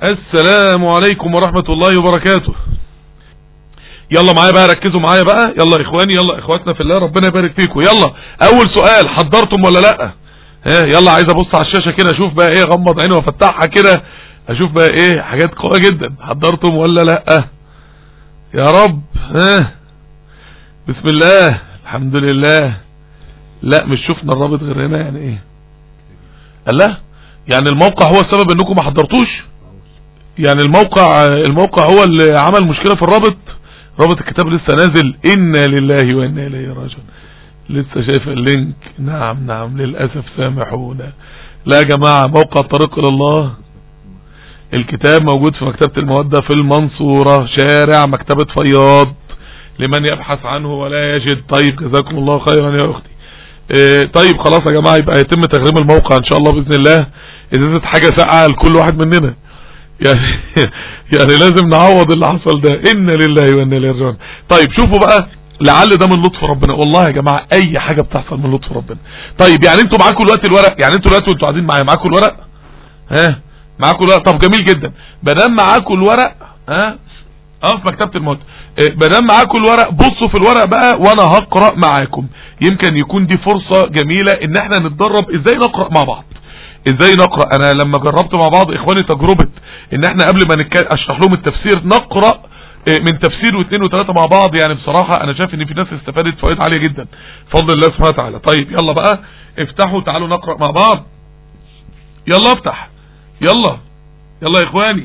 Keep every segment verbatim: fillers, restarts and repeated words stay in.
السلام عليكم ورحمة الله وبركاته. يلا معايا بقى، ركزوا معايا بقى، يلا يا اخواني، يلا اخواتنا في الله، ربنا يبارك فيكم. يلا اول سؤال، حضرتم ولا لا؟ ها يلا، عايز ابص على الشاشة كده اشوف بقى ايه، غمض عيني وافتحها كده اشوف بقى ايه، حاجات قوية جدا. حضرتم ولا لا؟ يا رب. ها بسم الله، الحمد لله. لا مش شفنا الرابط غير هنا، يعني ايه؟ قال لا يعني الموقع هو السبب انكم ما حضرتوش؟ يعني الموقع الموقع هو اللي عمل مشكلة في الرابط؟ رابط الكتاب لسه نازل، إنا لله وإنا إليه راجعون. لسه شايف اللينك. نعم نعم للأسف سامحونا. لا يا جماعة، موقع طريق إلى الله الكتاب موجود في مكتبة المودة في المنصورة، شارع مكتبة فياض، لمن يبحث عنه ولا يجد. طيب جزاكم الله خيرا يا أختي. اه طيب خلاص يا جماعة، يبقى يتم تغريم الموقع إن شاء الله بإذن الله. إذا حاجة ساقعة لكل واحد مننا، يعني يعني لازم نعوض اللي حصل ده. إنا لله وإنا إليه راجعون. طيب شوفوا بقى، لعل ده من لطف ربنا والله يا جماعة، أي حاجة بتحصل من لطف ربنا. طيب يعني انتوا معاكم دلوقتي الورق، يعني انتوا دلوقتي وانتوا قاعدين معايا معاكم الورق؟ ها معاكم الورق؟ طب جميل جدا. بدام معاكم الورق، ها اه في مكتبة الموت، بدام معاكم الورق بصوا في الورق بقى وانا هقرأ معاكم. يمكن يكون دي فرصة جميلة ان احنا نتدرب ازاي نقرأ مع بعض. ازاي نقرأ؟ انا لما جربت مع بعض اخواني تجربة ان احنا قبل ما اشرح لهم التفسير نقرأ من تفسير واثنين وثلاثة مع بعض، يعني بصراحة انا شايف ان في ناس استفادت فوائد عالية جدا بفضل الله سبحانه وتعالى. طيب يلا بقى افتحوا، تعالوا نقرأ مع بعض. يلا افتح، يلا يلا يا اخواني.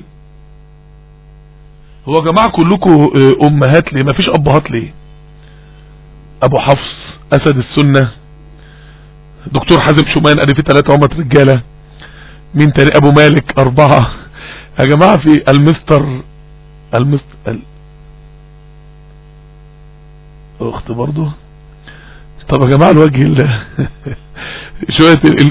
هو يا جماعة كلكم امهات ليه؟ مفيش ابهات ليه؟ ابو حفص اسد السنة، دكتور حازم شومان ادي في ثلاثة همت رجالة. مين تاني؟ ابو مالك اربعة يا جماعة. في المستر المستر ال... اخت برضو. طب يا جماعة الوجه الله شوية ال...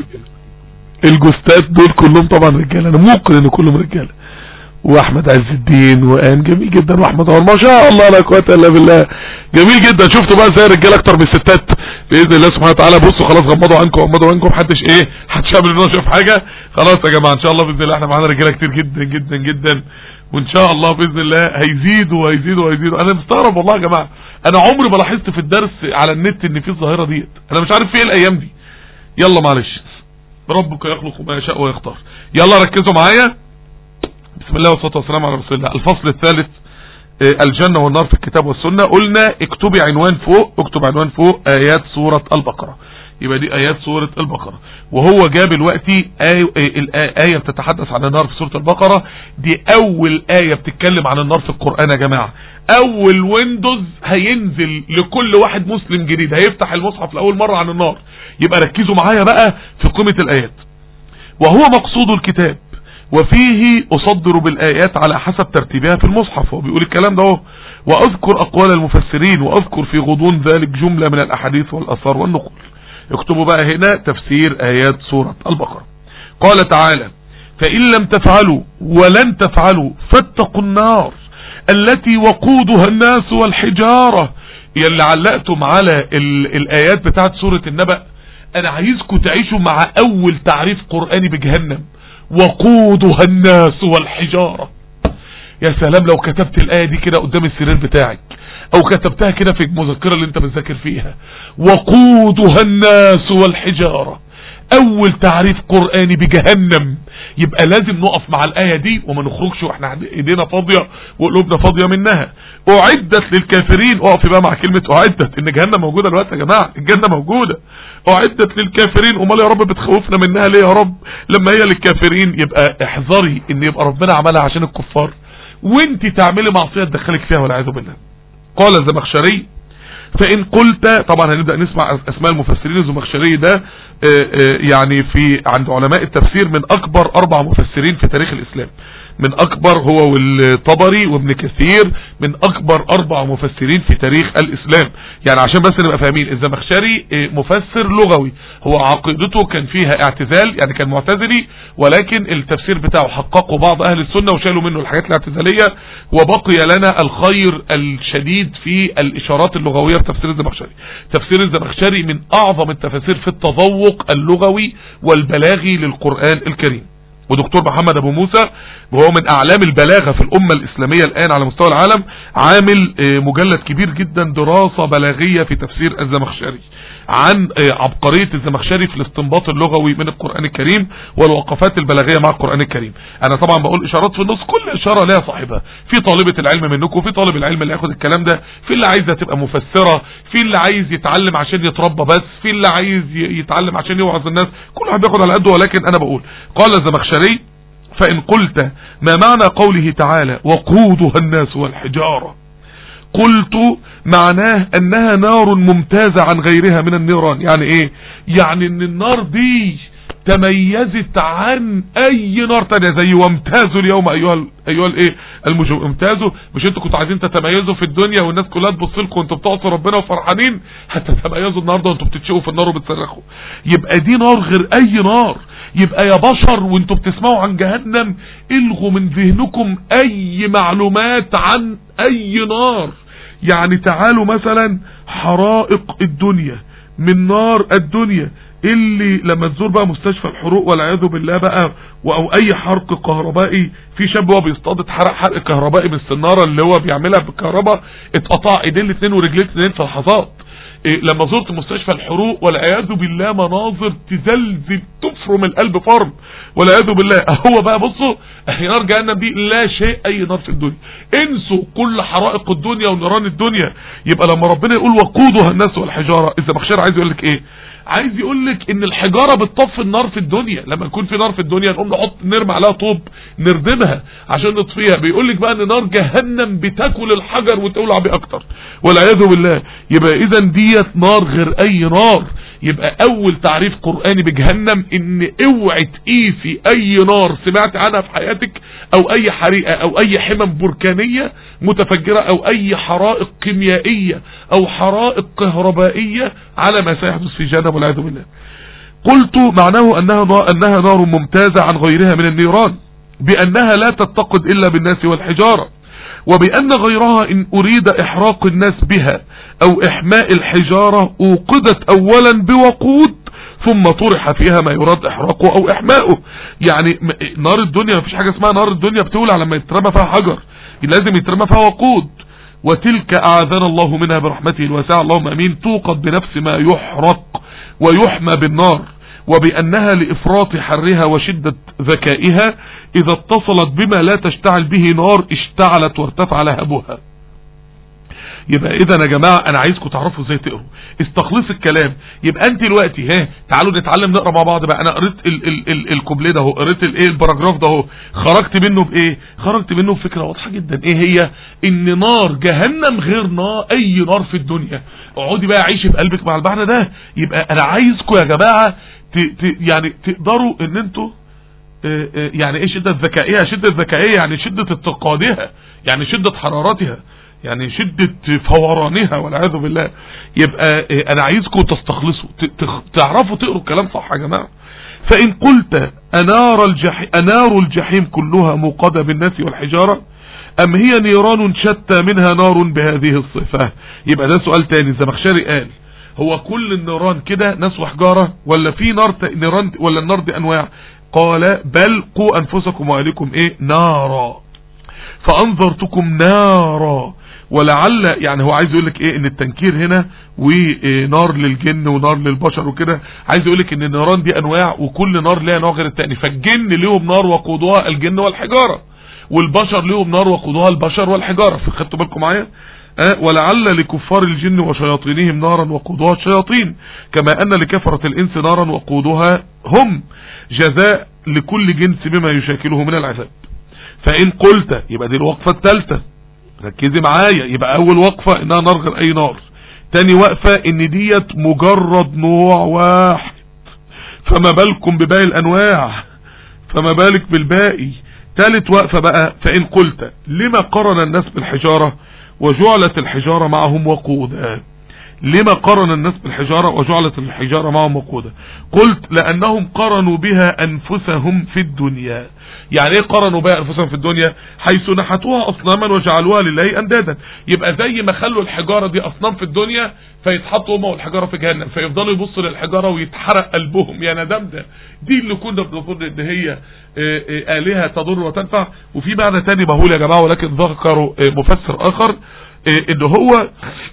الجستات دول كلهم طبعا رجالة، انا ممكن ان كلهم رجالة. واحمد عز الدين وان جميل جدا، واحمد عمر ما شاء الله لا قوه الا بالله، جميل جدا. شفتوا بقى زي الرجاله اكتر من الستات باذن الله سبحانه وتعالى. بصوا خلاص، غمضوا عنكم غمضوا عنكم، محدش ايه محدش عامل انه شاف حاجه. خلاص يا جماعه ان شاء الله باذن الله احنا معانا رجاله كتير جدا جدا جدا، وان شاء الله باذن الله هيزيدوا وهيزيدوا وهيزيدوا. انا مستغرب والله يا جماعه، انا عمري ما لاحظت في الدرس على النت ان في الظاهره ديت، انا مش عارف في ايه الايام دي. يلا معلش، ربك يخلق ما يشاء ويختار. يلا ركزوا معايا. بسم الله والصلاة والسلام على رسول الله. الفصل الثالث، الجنة والنار في الكتاب والسنة. قلنا اكتبي عنوان فوق، اكتب عنوان فوق آيات سورة البقرة. يبقى دي آيات سورة البقرة، وهو جاب الوقتي آية بتتحدث عن النار في سورة البقرة. دي أول آية بتتكلم عن النار في القرآن يا جماعة. أول ويندوز هينزل لكل واحد مسلم جديد، هيفتح المصحف لأول مرة عن النار. يبقى ركزوا معايا بقى في قيمة الآيات. وهو مقصود الكتاب وفيه أصدر بالآيات على حسب ترتيبها في المصحف. هو بيقول الكلام ده اهو. وأذكر أقوال المفسرين وأذكر في غضون ذلك جملة من الأحاديث والأثار والنقل. اكتبوا بقى هنا تفسير آيات سورة البقرة. قال تعالى: فإن لم تفعلوا ولن تفعلوا فاتقوا النار التي وقودها الناس والحجارة. يلي علقتم على الآيات بتاعت سورة النبأ، أنا عايزكم تعيشوا مع أول تعريف قرآني بجهنم: وقودها الناس والحجارة. يا سلام لو كتبت الآية دي كده قدام السرير بتاعك، او كتبتها كده في المذكرة اللي انت بتذاكر فيها: وقودها الناس والحجارة. اول تعريف قرآني بجهنم. يبقى لازم نقف مع الآية دي وما نخرجش واحنا ايدينا فاضية وقلوبنا فاضية منها. اعدت للكافرين. اقف بقى مع كلمة اعدت، ان جهنم موجودة دلوقتي يا جماعة، الجنة موجودة. اعدت للكافرين. امال يا رب بتخوفنا منها ليه يا رب لما هي للكافرين؟ يبقى احذري ان يبقى ربنا عملها عشان الكفار وانت تعملي معصية تدخلك فيها والعياذ بالله. قال الزمخشري: فإن قلت، طبعا هنبدأ نسمع اسماء المفسرين. الزمخشري ده يعني في عند علماء التفسير من اكبر اربع مفسرين في تاريخ الاسلام، من اكبر هو والطبري وابن كثير، من اكبر اربع مفسرين في تاريخ الاسلام. يعني عشان بس نبقى فاهمين، الزمخشري مفسر لغوي، هو عقيدته كان فيها اعتزال، يعني كان معتزلي، ولكن التفسير بتاعه حققه بعض اهل السنة وشالوا منه الحاجات الاعتزالية، وبقي لنا الخير الشديد في الاشارات اللغوية في تفسير الزمخشري. تفسير الزمخشري من اعظم التفاسير في التذوق اللغوي والبلاغي للقرآن الكريم. ودكتور محمد ابو موسى وهو من اعلام البلاغة في الامة الاسلامية الان على مستوى العالم، عامل مجلد كبير جدا دراسة بلاغية في تفسير الزمخشري عن عبقرية الزمخشري في الاستنباط اللغوي من القرآن الكريم والوقفات البلاغية مع القرآن الكريم. انا طبعا بقول اشارات في النص، كل اشارة لها صاحبها، في طالبة العلم منكم وفي طالب العلم اللي ياخد الكلام ده، في اللي عايزة تبقى مفسرة، في اللي عايز يتعلم عشان يتربى بس، في اللي عايز يتعلم عشان يوعظ الناس، كل واحد بياخد على قده. ولكن انا بقول قال الزمخشري: فإن قلت ما معنى قوله تعالى وقودها الناس والحجارة، قلت معناه انها نار ممتازة عن غيرها من النيران. يعني ايه؟ يعني ان النار دي تميزت عن اي نار تانية، زي وامتازوا اليوم ايها ايها الايه المجرمون. امتازوا، مش انتوا كنتوا عايزين تتميزوا في الدنيا والناس كلها تبص لكم وانتوا بتعصوا ربنا وفرحانين؟ هتتميزوا النهارده وانتوا بتتشقوا في النار وبتصرخوا. يبقى دي نار غير اي نار. يبقى يا بشر وانتوا بتسمعوا عن جهنم الغوا من ذهنكم اي معلومات عن اي نار. يعني تعالوا مثلا حرائق الدنيا من نار الدنيا، اللي لما تزور بقى مستشفى الحروق والعياذ بالله بقى، او اي حرق كهربائي، في شاب هو بيصطاد اتحرق حرق كهربائي من السناره اللي هو بيعملها بالكهرباء، اتقطع ايدين الاثنين ورجلين الاثنين في لحظات. إيه لما زرت مستشفى الحروق والعياذ بالله مناظر تزلزل تفرم القلب فرم والعياذ بالله. هو بقى بصوا نار جهنم دي لا شيء اي نار في الدنيا، انسوا كل حرائق الدنيا ونيران الدنيا. يبقى لما ربنا يقول وقودها الناس والحجاره، الزمخشري عايز يقول لك ايه؟ عايز يقول لك ان الحجاره بتطفي النار في الدنيا. لما يكون في نار في الدنيا نقوم نحط نرمي عليها طوب نردمها عشان نطفيها، بيقول لك بقى ان نار جهنم بتاكل الحجر وتولع بيه اكتر والعياذ بالله. يبقى اذا ديت نار غير اي نار. يبقى اول تعريف قرآني بجهنم ان اوعي تقيسي اي نار سمعت عنها في حياتك، او اي حريقة او اي حمم بركانية متفجرة او اي حرائق كيميائية او حرائق كهربائية على ما سيحدث في جهنم والعياذ بالله. قلت معناه انها انها نار ممتازة عن غيرها من النيران، بانها لا تتقد الا بالناس والحجارة، وبأن غيرها إن أريد إحراق الناس بها أو إحماء الحجارة أوقدت أولا بوقود ثم طرح فيها ما يراد إحراقه أو إحماؤه. يعني نار الدنيا مفيش حاجة اسمها نار الدنيا بتولع لما يترمى فيها حجر، لازم يترمى فيها وقود. وتلك أعاذنا الله منها برحمته الواسعة اللهم أمين، توقد بنفس ما يحرق ويحمى بالنار، وبأنها لإفراط حرها وشدة ذكائها إذا اتصلت بما لا تشتعل به نار اشتعلت وارتفع لهبها. يبقى إذا يا جماعة أنا عايزكم تعرفوا ازاي تقروا، استخلص الكلام. يبقى أنت دلوقتي ها تعالوا نتعلم نقرأ مع بعض بقى. أنا قريت ال ال ال الكوبليه ده اهو، قريت الايه الباراجراف ده اهو، خرجت منه بإيه؟ خرجت منه بفكرة واضحة جدا. إيه هي؟ إن نار جهنم غير نار أي نار في الدنيا. اقعدي بقى عيشي في قلبك مع المعنى ده. يبقى أنا عايزكم يا جماعة ت ت يعني تقدروا إن أنتوا يعني ايه شدة ذكائية؟ شدة ذكائية يعني شدة اتقادها، يعني شدة حرارتها، يعني شدة فورانها والعياذ بالله. يبقى انا عايزكم تستخلصوا تعرفوا تقروا الكلام صح يا جماعة. فإن قلت أنار الجحيم, أنار الجحيم كلها موقدة بالناس والحجارة أم هي نيران شتى منها نار بهذه الصفة؟ يبقى ده سؤال تاني. الزمخشري قال هو كل النيران كده ناس وحجارة ولا في نار نيران ولا النار دي أنواع؟ قال بل قوا أنفسكم وأهليكم إيه نارا فأنذرتكم نارا. ولعل يعني هو عايز يقولك إيه إن التنكير هنا ونار للجن ونار للبشر وكده، عايز يقولك إن النيران دي أنواع وكل نار لها نوع غير التاني. فالجن ليهم نار وقودها الجن والحجارة، والبشر ليهم نار وقودها البشر والحجارة. خدتوا بالكم معايا؟ أه ولعل لكفار الجن وشياطينهم نارا وقودها الشياطين، كما أن لكفرة الإنس نارا وقودها هم، جزاء لكل جنس بما يشاكله من العذاب. فإن قلت يبقى دي الوقفة الثالثة، ركزي معايا. يبقى أول وقفة إنها نار غير أي نار، تاني وقفة إن ديت مجرد نوع واحد، فما بالكم بباقي الأنواع، فما بالك بالباقي. ثالث وقفة بقى فإن قلت لما قرن الناس بالحجارة وجعلت الحجارة معهم وقودا؟ لما قرن الناس بالحجارة وجعلت الحجارة معهم وقودا؟ قلت لأنهم قرنوا بها أنفسهم في الدنيا. يعني ايه قرنوا بها أنفسهم في الدنيا؟ حيث نحتوها أصناما وجعلوها لله أندادا. يبقى زي ما خلوا الحجارة دي أصنام في الدنيا فيتحطوا هم والحجارة في جهنم، فيفضلوا يبصوا للحجارة ويتحرق قلبهم. يا ندم ده، دي اللي كنا بنظن ان هي آلهة تضر وتنفع. وفي معنى تاني مهول يا جماعة، ولكن ذكروا مفسر آخر ان هو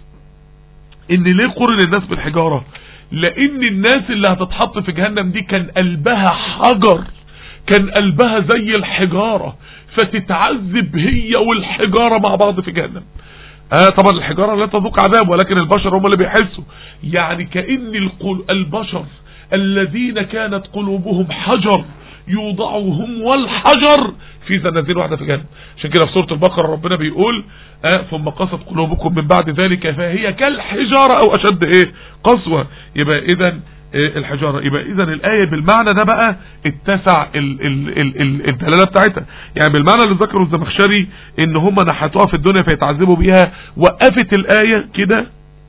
ان ليه قرن الناس بالحجارة؟ لان الناس اللي هتتحط في جهنم دي كان قلبها حجر، كان قلبها زي الحجارة، فتتعذب هي والحجارة مع بعض في جهنم. آه طبعا الحجارة لا تذوق عذاب، ولكن البشر هم اللي بيحسوا. يعني كأن البشر الذين كانت قلوبهم حجر يوضعهم والحجر في زنازين واحدة في جهنم. عشان كده في سورة البقرة ربنا بيقول آه ثم قست قلوبكم من بعد ذلك فهي كالحجارة او اشد ايه قسوة. يبقى اذا الحجارة، يبقى اذا الآية بالمعنى ده بقى اتسع ال ال ال ال الدلالة بتاعتها. يعني بالمعنى اللي ذكره الزمخشري ان هم نحتوها في الدنيا فيتعذبوا بيها، وقفت الآية كده.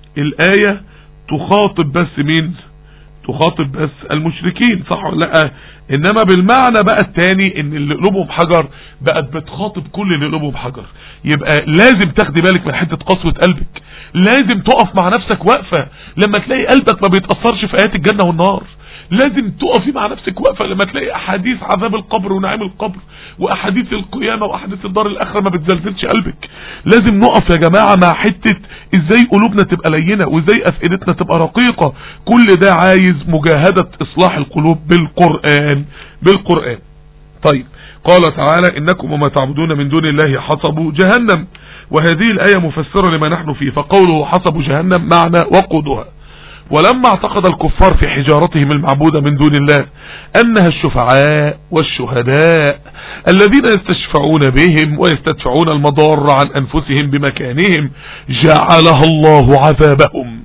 الآية تخاطب بس مين؟ تخاطب بس المشركين، صح ولا لا؟ انما بالمعنى بقى التاني ان اللي قلوبهم حجر بقت بتخاطب كل اللي قلوبهم حجر. يبقى لازم تاخدي بالك من حتة قسوة قلبك، لازم تقف مع نفسك وقفة لما تلاقي قلبك ما بيتأثرش في آيات الجنة والنار. لازم تقفي مع نفسك وقفة لما تلاقي احاديث عذاب القبر ونعيم القبر واحاديث القيامة واحاديث الدار الاخرة ما بتزلزلش قلبك. لازم نقف يا جماعة مع حتة ازاي قلوبنا تبقى لينة وازاي افئدتنا تبقى رقيقة. كل ده عايز مجاهدة اصلاح القلوب بالقرآن بالقرآن. طيب قال تعالى انكم وما تعبدون من دون الله حصبوا جهنم، وهذه الآية مفسرة لما نحن فيه. فقوله حصبوا جهنم معنى وقودها. ولما اعتقد الكفار في حجارتهم المعبودة من دون الله أنها الشفعاء والشهداء الذين يستشفعون بهم ويستدفعون المضار عن أنفسهم بمكانهم جعلها الله عذابهم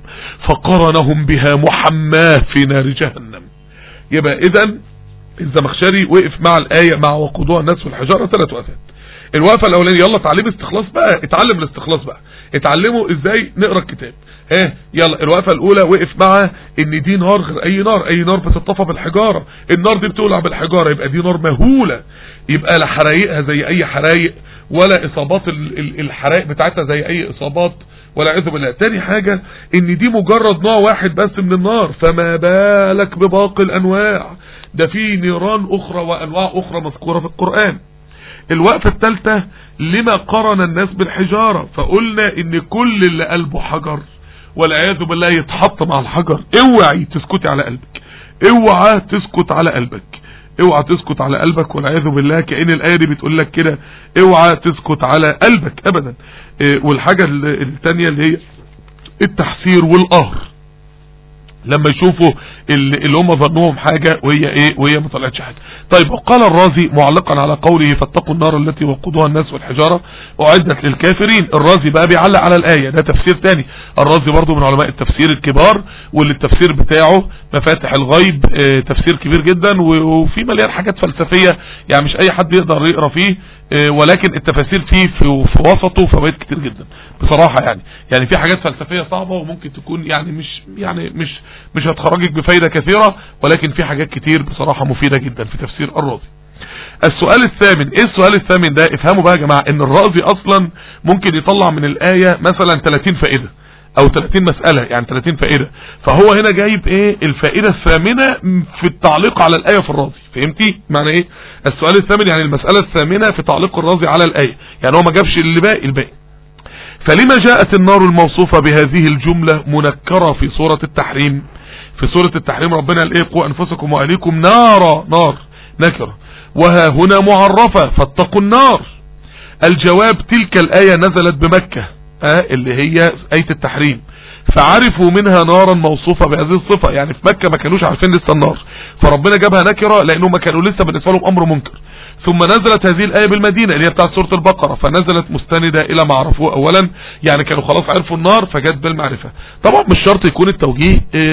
فقرنهم بها محماة في نار جهنم. يبقى إذن الزمخشري وقف مع الآية مع وقودها الناس في الحجارة ثلاث وقفات. الوقفة الأولانية يلا تعليم استخلاص بقى، اتعلم الاستخلاص بقى، اتعلموا ازاي نقرأ الكتاب. ها يلا الوقفة الاولى وقف مع ان دي نار غير اي نار، اي نار بتطفى بالحجارة، النار دي بتولع بالحجارة، يبقى دي نار مهولة، يبقى لا حرايقها زي اي حرايق ولا اصابات الحرائق بتاعتها زي اي اصابات ولا عذب بالله. تاني حاجة ان دي مجرد نوع واحد بس من النار، فما بالك بباقي الانواع، ده في نيران اخرى وانواع اخرى مذكورة في القرآن. الوقفة الثالثة لما قرن الناس بالحجارة، فقلنا ان كل اللي قلبه حجر والعياذ بالله يتحط مع الحجر. اوعي تسكتي على قلبك، اوعى تسكت على قلبك، اوعى تسكت على قلبك والعياذ بالله. كأن الآية دي بتقول لك كده اوعى تسكت على قلبك ابدا. إيه والحاجة الثانية اللي هي التحسير والقهر لما يشوفوا اللي هم ظنوهم حاجة وهي ايه وهي ما طلعتش حاجة. طيب وقال الرازي معلقا على قوله فاتقوا النار التي وقودها الناس والحجارة اعدت للكافرين. الرازي بقى بيعلق على الآية، ده تفسير تاني. الرازي برضو من علماء التفسير الكبار واللي التفسير بتاعه مفاتح الغيب، اه تفسير كبير جدا وفي مليان حاجات فلسفية يعني مش اي حد يقدر يقرأ فيه، اه ولكن التفاسير فيه في, في وسطه فوائد كتير جدا بصراحة. يعني يعني في حاجات فلسفية صعبة وممكن تكون يعني مش يعني مش مش هتخرجك بفايدة كثيرة، ولكن في حاجات كتير بصراحة مفيدة جدا في تفسير الرازي. السؤال الثامن، ايه السؤال الثامن ده؟ افهموا بقى يا جماعة ان الرازي اصلا ممكن يطلع من الآية مثلا ثلاثين فائدة او ثلاثين مسألة، يعني ثلاثين فائدة. فهو هنا جايب ايه الفائدة الثامنة في التعليق على الآية في الرازي. فهمتي معنى ايه السؤال الثامن؟ يعني المسألة الثامنة في تعليق الرازي على الآية، يعني هو ما جابش اللي باقي الباقي. فلما جاءت النار الموصوفة بهذه الجملة منكرة في سورة التحريم؟ في سورة التحريم ربنا قال ايه قوا انفسكم واهليكم نارا، نار نكرة، وها هنا معرفة فاتقوا النار. الجواب تلك الآية نزلت بمكة اه اللي هي آية التحريم، فعرفوا منها نارا موصوفة بهذه الصفة. يعني في مكة ما كانوش عارفين لسه النار، فربنا جابها نكرة لانهم ما كانوا لسه بالنسبة لهم امر منكر. ثم نزلت هذه الآية بالمدينة اللي هي بتاعت سورة البقرة، فنزلت مستندة إلى ما عرفوه أولا، يعني كانوا خلاص عرفوا النار فجت بالمعرفة. طبعا مش شرط يكون التوجيه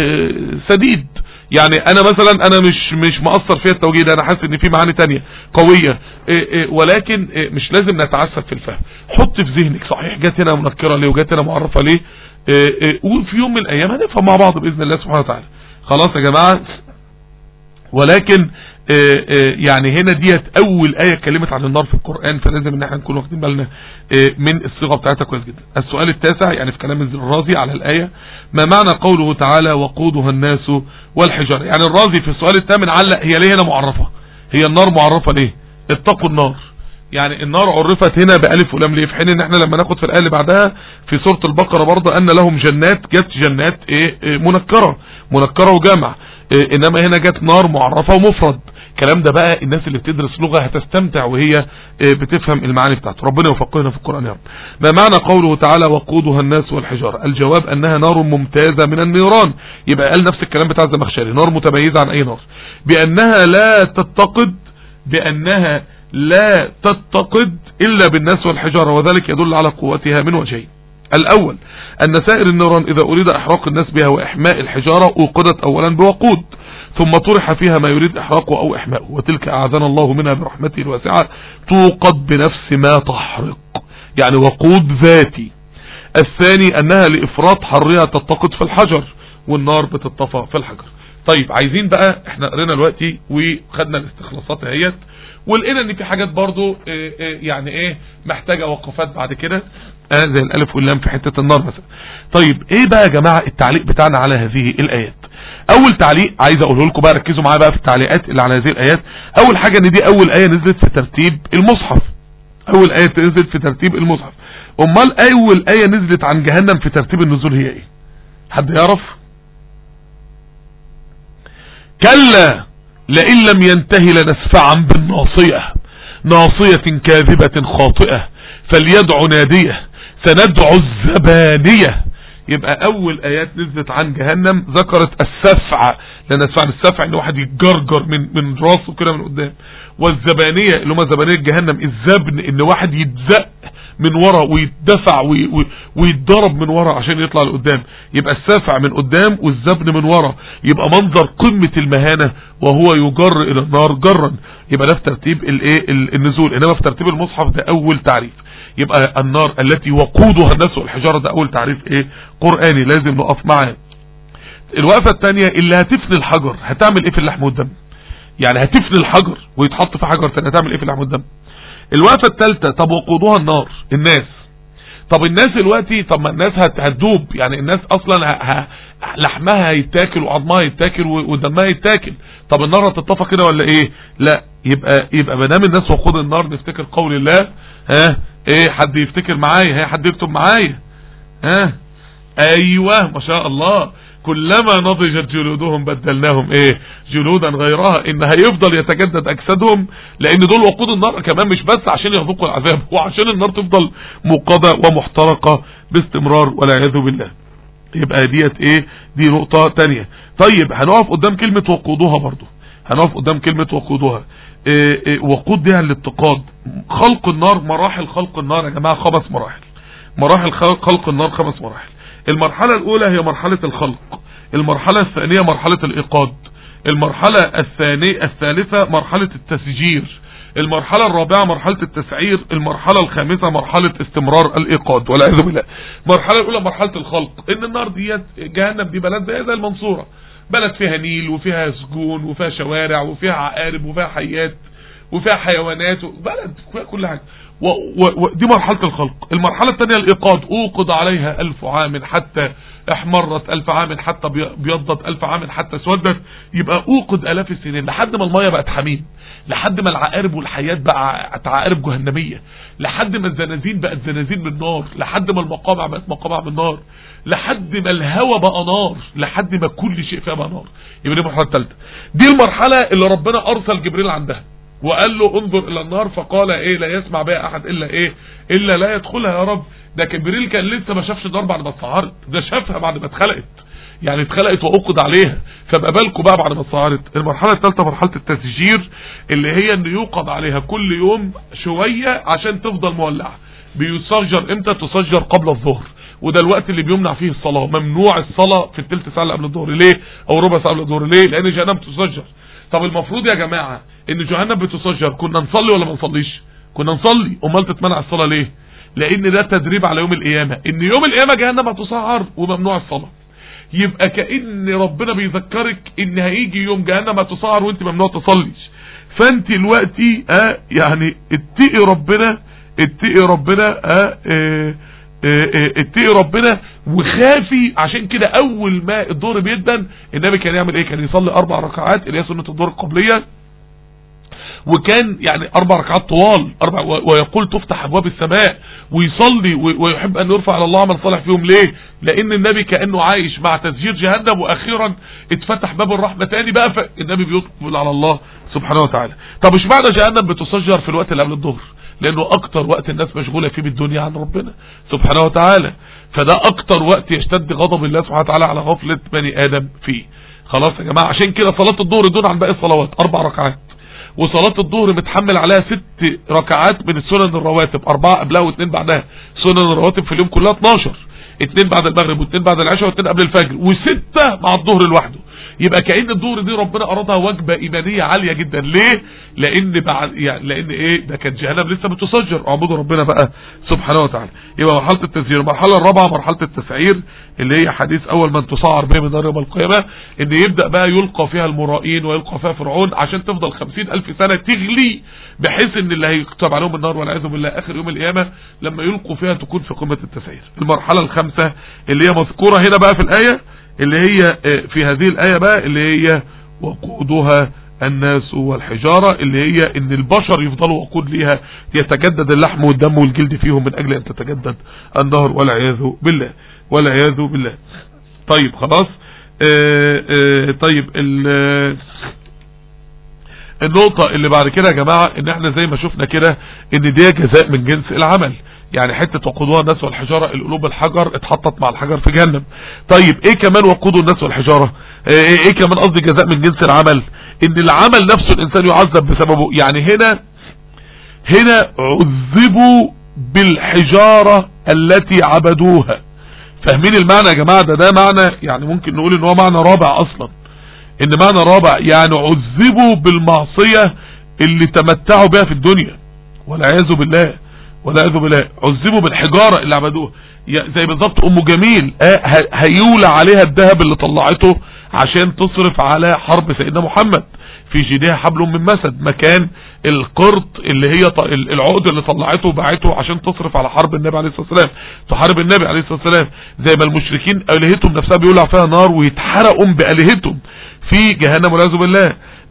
سديد، يعني أنا مثلا أنا مش مش مقصر فيها التوجيه ده، أنا حاسس إن في معاني تانية قوية، ولكن مش لازم نتعسف في الفهم. حط في ذهنك صحيح جت هنا منكرة ليه وجت هنا معرفة ليه، وفي يوم من الايام هنفهم مع بعض باذن الله سبحانه وتعالى. خلاص يا جماعه. ولكن يعني هنا ديت اول ايه اتكلمت عن النار في القرآن، فلازم ان احنا نكون واخدين بالنا من الصيغه بتاعتها كويس جدا. السؤال التاسع يعني في كلام الرازي على الايه، ما معنى قوله تعالى وقودها الناس والحجاره؟ يعني الرازي في السؤال الثامن علق هي ليه هنا معرفه، هي النار معرفه ليه؟ اتقوا النار، يعني النار عرفت هنا بألف ولام ليه، في حين ان احنا لما ناخد في الآية اللي بعدها في سورة البقرة برضه ان لهم جنات، جت جنات ايه, إيه منكرة منكرة وجامع، إيه انما هنا جت نار معرفة ومفرد. الكلام ده بقى الناس اللي بتدرس لغة هتستمتع وهي إيه بتفهم المعاني بتاعته. ربنا يفقهنا في القرآن يا رب. ما معنى قوله تعالى وقودها الناس والحجارة؟ الجواب انها نار ممتازة من النيران، يبقى قال نفس الكلام بتاع الزمخشري، نار متميزة عن اي نار، بانها لا تتقد بانها لا تتقد إلا بالناس والحجارة، وذلك يدل على قوتها من وجهين. الأول أن سائر النيران إذا أريد إحراق الناس بها وإحماء الحجارة أوقدت أولا بوقود، ثم طرح فيها ما يريد إحراقه أو إحماءه، وتلك أعاذنا الله منها برحمته الواسعة توقد بنفس ما تحرق، يعني وقود ذاتي. الثاني أنها لإفراط حرها تتقد في الحجر، والنار بتطفى في الحجر. طيب عايزين بقى احنا قرينا دلوقتي وخدنا الاستخلاصات اهيت، ولقينا ان في حاجات برضو اه اه يعني ايه محتاجة وقفات بعد كده، اه زي الالف واللام في حتة النار مثلا. طيب ايه بقى يا جماعة التعليق بتاعنا على هذه الايات؟ اول تعليق عايز اقوله لكم بقى، ركزوا معايا بقى في التعليقات اللي على هذه الايات. اول حاجة ان دي اول اية نزلت في ترتيب المصحف، اول اية نزلت في ترتيب المصحف. امال اول اية نزلت عن جهنم في ترتيب النزول هي ايه؟ حد يعرف؟ كلا لئن لم ينتهي لنسفعا بالناصية، ناصية كاذبة خاطئة فليدع ناديه سندع الزبانية. يبقى اول ايات نزلت عن جهنم ذكرت السفع، لان السفع السفع ان واحد يتجرجر من من راسه كده من قدام، والزبانية اللي هم زبانية جهنم الزبن ان واحد يتزق من ورا ويتدفع ويتضرب من ورا عشان يطلع لقدام. يبقى السافع من قدام والزبن من ورا، يبقى منظر قمة المهانة وهو يجر الى النار جرا. يبقى ده في ترتيب الايه النزول، انما في ترتيب المصحف ده اول تعريف. يبقى النار التي وقودها الناس والحجارة ده اول تعريف ايه قرآني لازم نقف معاه. الوقفة الثانية اللي هتفني الحجر هتعمل ايه في اللحم والدم؟ يعني هتفني الحجر ويتحط في حجر ثاني هتعمل ايه في اللحم والدم؟ الوقفة الثالثة طب وقودها النار الناس، طب الناس دلوقتي طب ما الناس هتدوب، يعني الناس اصلا ه... ه... لحمها هيتاكل وعظمها هيتاكل ودمها هيتاكل، طب النار هتطفى كده ولا ايه؟ لا، يبقى يبقى ما دام الناس وقود النار نفتكر قول الله، ها ايه حد يفتكر معايا؟ ها حد يكتب معايا؟ ها ايوه ما شاء الله، كلما نضجت جلودهم بدلناهم ايه جلودا غيرها، ان هيفضل يتجدد اجسادهم، لان دول وقود النار كمان مش بس عشان يذوقوا العذاب، وعشان النار تفضل موقدة ومحترقة باستمرار والعياذ بالله. يبقى ديت ايه دي نقطة تانية. طيب هنقف قدام كلمة وقودها برضو، هنقف قدام كلمة وقودها. إيه إيه وقود دي الاتقاد. خلق النار، مراحل خلق النار يا جماعة خمس مراحل، مراحل خلق النار خمس مراحل. المرحلة الاولى هي مرحلة الخلق، المرحلة الثانية مرحلة الايقاد، المرحلة الثانية الثالثة مرحلة التسجير، المرحلة الرابعة مرحلة التسعير، المرحلة الخامسة مرحلة استمرار الايقاد والعياذ بالله. المرحلة الاولى مرحلة الخلق، ان النار ديت جهنم دي بلد زي المنصورة، بلد فيها نيل وفيها سجون وفيها شوارع وفيها عقارب وفيها حيات وفيها حيوانات، بلد فيها كل حاجة، ودي مرحلة الخلق. المرحلة الثانية الايقاد، اوقد عليها الف عام حتى احمرت الف عام حتى بيضت الف عام حتى اسودت، يبقى اوقد الاف السنين لحد ما المية بقت حميم، لحد ما العقارب والحيات بقت عقارب جهنمية، لحد ما الزنازين بقت زنازين من نار، لحد ما المقامع بقت مقامع من نار، لحد ما الهواء بقى نار، لحد ما كل شيء فيها بقى نار. يبقى دي المرحلة الثالثة. دي المرحلة اللي ربنا ارسل جبريل عندها وقال له انظر الى النار، فقال ايه لا يسمع بها احد الا ايه الا لا يدخلها يا رب. ده جبريل كان لسه ما شافش النار بعد ما اتسعرت، ده شافها بعد ما اتخلقت، يعني اتخلقت واوقد عليها، فبقى بالكم بقى بعد ما اتسعرت. المرحله الثالثه مرحله التسجير، اللي هي ان يوقد عليها كل يوم شويه عشان تفضل مولعه. بيسجر امتى؟ تسجر قبل الظهر، وده الوقت اللي بيمنع فيه الصلاه، ممنوع الصلاه في الثلث ساعه اللي قبل الظهر. ليه؟ او ربع ساعه قبل الظهر. ليه؟ لان جهنم تسجر. طب المفروض يا جماعه ان جهنم بتسجر كنا نصلي ولا ما نصليش؟ كنا نصلي، امال تتمنع الصلاه ليه؟ لان ده تدريب على يوم القيامة، ان يوم القيامة جهنم هتسعر وممنوع الصلاة. يبقى كأن ربنا بيذكرك ان هيجي يوم جهنم هتسعر وانت ممنوع تصليش. فانت دلوقتي اه يعني اتقي ربنا، اتقي ربنا اه اه اه اتقي ربنا وخافي. عشان كده اول ما الظهر بيدن النبي كان يعمل ايه؟ كان يصلي اربع ركعات اللي هي سنة الظهر القبلية، وكان يعني اربع ركعات طوال اربع، ويقول تفتح ابواب السماء، ويصلي ويحب ان يرفع الى الله من صالح فيهم. ليه؟ لان النبي كأنه عايش مع تسجير جهنم، واخيرا اتفتح باب الرحمة تاني بقى، فالنبي بيقبل على الله سبحانه وتعالى. طب مش معنى جهنم بتسجر في الوقت اللي قبل الظهر؟ لانه اكتر وقت الناس مشغولة فيه بالدنيا عن ربنا سبحانه وتعالى، فده اكتر وقت يشتد غضب الله سبحانه وتعالى على غفلة بني ادم فيه. خلاص يا جماعة، عشان كده صلاة الظهر دون عن باقي الصلوات اربع ركعات، وصلاة الظهر متحمل عليها ست ركعات من السنن الرواتب، اربعة قبلها واثنين بعدها. سنن الرواتب في اليوم كلها اتناشر، اثنين بعد المغرب واثنين بعد العشاء واثنين قبل الفجر، وستة مع الظهر لوحده. يبقى كأن الظهر دي ربنا ارادها وجبة ايمانية عالية جدا. ليه؟ لان بعد يعني لان ايه؟ ده كان جهنم لسه بتسجر. اعبدوا ربنا بقى سبحانه وتعالى. يبقى مرحلة التسجير. المرحلة الرابعة مرحلة التسعير، اللي هي حديث اول من تسعر به من نار يوم القيامة، ان يبدأ بقى يلقى فيها المرائين ويلقى فيها فرعون، عشان تفضل خمسين الف سنة تغلي، بحيث ان اللي هيكتب عليهم النار والعياذ بالله اخر يوم القيامة لما يلقوا فيها تكون في قمة التسعير. المرحلة الخامسة اللي هي مذكورة هنا بقى في الآية، اللي هي في هذه الآية بقى، اللي هي وقودها الناس والحجارة، اللي هي ان البشر يفضلوا وقود ليها، يتجدد اللحم والدم والجلد فيهم من اجل ان تتجدد النهر والعياذ بالله والعياذ بالله. طيب خلاص. آآ آآ طيب النقطة اللي بعد كده يا جماعة، ان احنا زي ما شفنا كده ان دي جزاء من جنس العمل. يعني حتة وقودها الناس والحجارة، القلوب الحجر اتحطت مع الحجر في جهنم. طيب ايه كمان وقود الناس والحجارة؟ ايه, إيه كمان قصدي جزاء من جنس العمل؟ ان العمل نفسه الانسان يعذب بسببه. يعني هنا هنا عذبوا بالحجارة التي عبدوها. فاهمين المعنى يا جماعة؟ ده ده معنى يعني ممكن نقول ان هو معنى رابع اصلا، ان معنى رابع يعني عذبوا بالمعصية اللي تمتعوا بها في الدنيا والعياذ بالله والعياذ بالله. عذبوا بالحجارة اللي عبدوها، زي بالظبط ام جميل اه هيولى عليها الذهب اللي طلعته عشان تصرف على حرب سيدنا محمد، في جيدها حبل من مسد، مكان القرط اللي هي العقد اللي طلعته وباعته عشان تصرف على حرب النبي عليه الصلاة والسلام، تحارب النبي عليه الصلاة والسلام. زي ما المشركين آلهتهم نفسها بيولع فيها نار ويتحرقوا بآلهتهم في جهنم والعياذ بالله.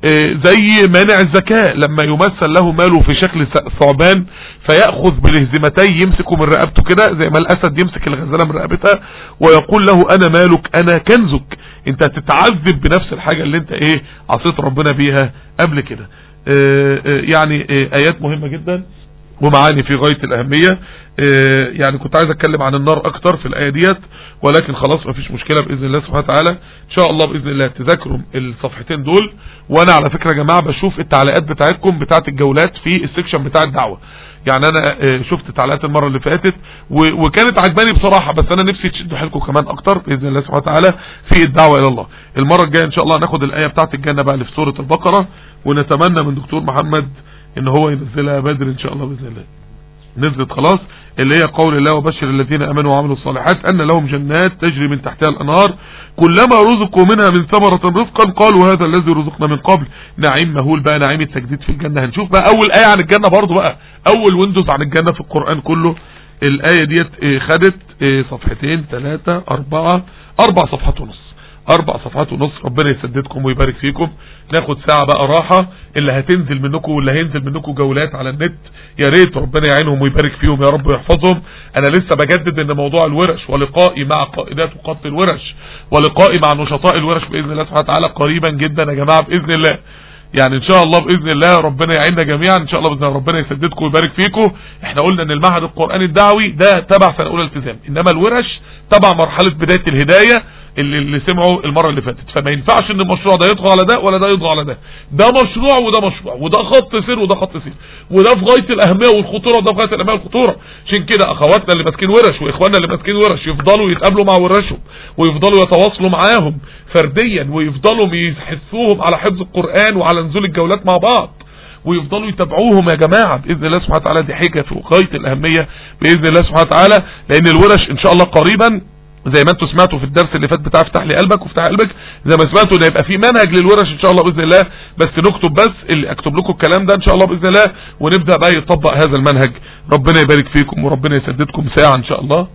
زي مانع الزكاة لما يمثل له ماله في شكل ثعبان، فيأخذ بالهزمتين يمسكه من رقبته كده زي ما الأسد يمسك الغزالة من رقبتها، ويقول له أنا مالك أنا كنزك. انت هتتعذب بنفس الحاجة اللي انت ايه عصيت ربنا بيها قبل كده. اه اه يعني اه آيات مهمة جدا ومعاني في غاية الأهمية. يعني كنت عايز اتكلم عن النار اكتر في الآية ديت، ولكن خلاص مفيش مشكلة بإذن الله سبحانه وتعالى. ان شاء الله بإذن الله تذاكروا الصفحتين دول. وانا على فكرة يا جماعة بشوف التعليقات بتاعتكم بتاعت الجولات في السكشن بتاع الدعوة. يعني انا شفت تعليقات المرة اللي فاتت وكانت عجباني بصراحة، بس انا نفسي تشدوا حيلكم كمان اكتر بإذن الله سبحانه وتعالى في الدعوة الى الله. المرة الجاية ان شاء الله ناخد الآية بتاعت الجنة بقى اللي في سورة البقرة، ونتمنى من دكتور محمد ان هو ينزلها بدري ان شاء الله بإذن الله. نزلت خلاص، اللي هي قول الله وبشر الذين امنوا وعملوا الصالحات ان لهم جنات تجري من تحتها الانهار كلما رزقوا منها من ثمرة رزقا قالوا هذا الذي رزقنا من قبل. نعيم مهول بقى، نعيم التجديد في الجنة. هنشوف بقى اول آية عن الجنة برضو بقى، اول ويندوز عن الجنة في القرآن كله. الآية ديت خدت صفحتين ثلاثة اربعة اربع صفحات ونص اربع صفحات ونص. ربنا يسددكم ويبارك فيكم. ناخد ساعة بقى راحة، اللي هتنزل منكم واللي هينزل منكم جولات على النت يا ريت ربنا يعينهم ويبارك فيهم يا رب ويحفظهم. انا لسه بجدد ان موضوع الورش ولقائي مع قائدات وقادة الورش ولقائي مع نشطاء الورش باذن الله سبحانه وتعالى قريبا جدا يا جماعة باذن الله. يعني ان شاء الله باذن الله ربنا يعيننا جميعا ان شاء الله باذن الله. ربنا يسددكم ويبارك فيكم. احنا قلنا ان المعهد القرآني الدعوي ده تبع سنة اولى التزام، انما الورش تبع مرحلة بداية الهداية اللي, اللي سمعوا المرة اللي فاتت. فما ينفعش ان المشروع ده يطغى على ده ولا ده يطغى على ده. ده مشروع وده مشروع، وده خط سير وده خط سير، وده في غاية الاهمية والخطورة وده في غاية الاهمية والخطورة. عشان كده اخواتنا اللي ماسكين ورش واخواننا اللي ماسكين ورش يفضلوا يتقابلوا مع ورشهم ويفضلوا يتواصلوا معاهم فرديا، ويفضلوا يحثوهم على حفظ القرآن وعلى نزول الجولات مع بعض، ويفضلوا يتابعوهم يا جماعة بإذن الله سبحانه وتعالى. دي حاجة في غاية الأهمية بإذن الله سبحانه وتعالى، لأن الورش إن شاء الله قريبا زي ما انتم سمعتوا في الدرس اللي فات بتاع افتح لي قلبك وافتح قلبك، زي ما سمعتوا ان هيبقى في منهج للورش ان شاء الله باذن الله، بس نكتب بس اللي اكتب لكم الكلام ده ان شاء الله باذن الله، ونبدا بقى يطبق هذا المنهج. ربنا يبارك فيكم وربنا يسددكم ساعه ان شاء الله.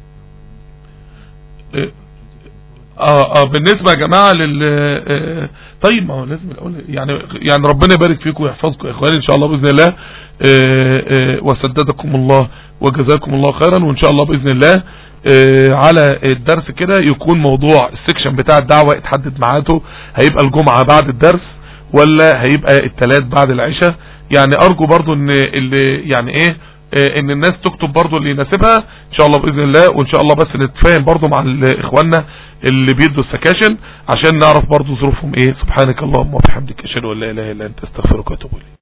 اه اه بالنسبه يا جماعه لل اه طيب ما هو لازم الاول يعني يعني ربنا يبارك فيكم ويحفظكم يا اخواني ان شاء الله باذن الله. اه اه وسددكم الله وجزاكم الله خيرا، وان شاء الله باذن الله اه على الدرس كده يكون موضوع السكشن بتاع الدعوه اتحدد ميعاده، هيبقى الجمعه بعد الدرس ولا هيبقى الثلاث بعد العشاء. يعني ارجو برضو ان اللي يعني ايه اه ان الناس تكتب برضو اللي يناسبها ان شاء الله باذن الله، وان شاء الله بس نتفاهم برضو مع اخواننا اللي بيدوا السكاشن عشان نعرف برضو ظروفهم ايه. سبحانك اللهم وبحمدك اشهد ان لا اله الا انت استغفرك واتوب اليك.